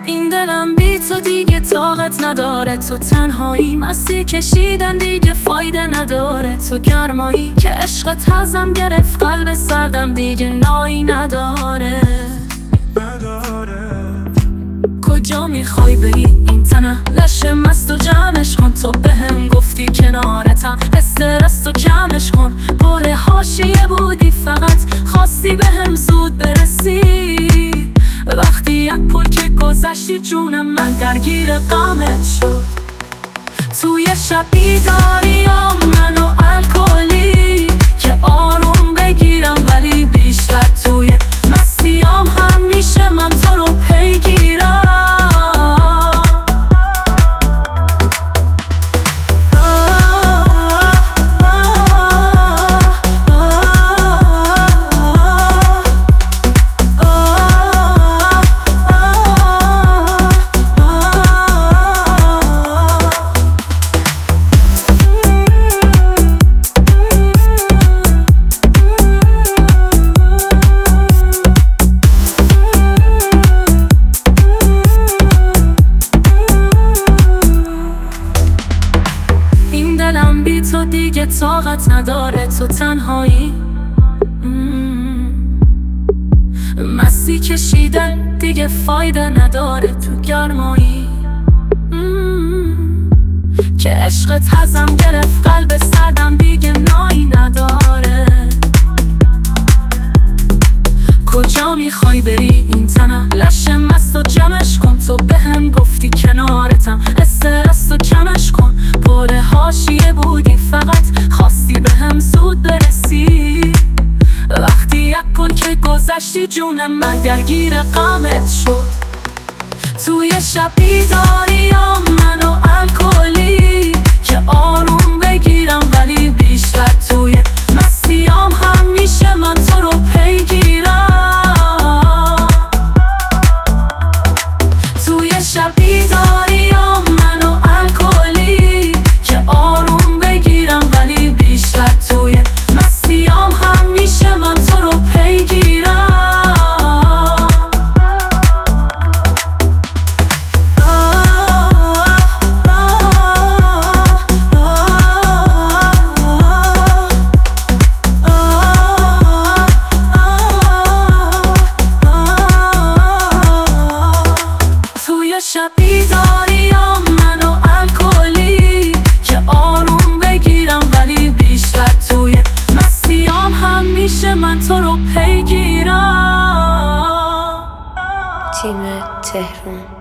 این دلم بی تو دیگه طاقت نداره، تو تنهایی مستی کشیدن دیگه فایده نداره، تو گرمایی که عشقت ازم گرفت قلب سردم دیگه نایی نداره. کجا میخوای بری این تنه لشه مست و جمعش کن، تو بهم گفتی کنارتم استرس تو کمش کن، پر حاشیه بودی فقط خواستی بهم زود برسی، وقتی یک پل که گذشتی جونم من درگیر غمت شد. توی شب بیداری منو الکلی که آروم بگیرم، ولی بیشتر توی مستیام همیشه من تو رو پیگیرم. دلم بی تو دیگه طاقت نداره، تو تنهایی مستی کشیدن دیگه فایده نداره، تو گرمایی که عشقت ازم گرفت قلب سردم دیگه نایی نداره. کجا میخوای بری این تنه لشه مست و جمعش کن، تو بهم گفتی کنارتم استرس تو کمش کن، پر حاشیه بودی فقط خواستی بهم زود برسی، وقتی یک پل که گذشتی جونم من درگیر غمت شد. توی شب بیداری منو الکلی که آروم بگیرم، ولی بیشتر توی مستیام همیشه من تو رو پیگیرم. توی شب بیداری منو الکلی که آروم بگیرم، ولی بیشتر توی مستیام همیشه من تو رو پیگیرم. شب بیداری منو الکلی که آروم بگیرم، ولی بیشتر توی مستیام همیشه من تو رو پیگیرم. تیم تهران.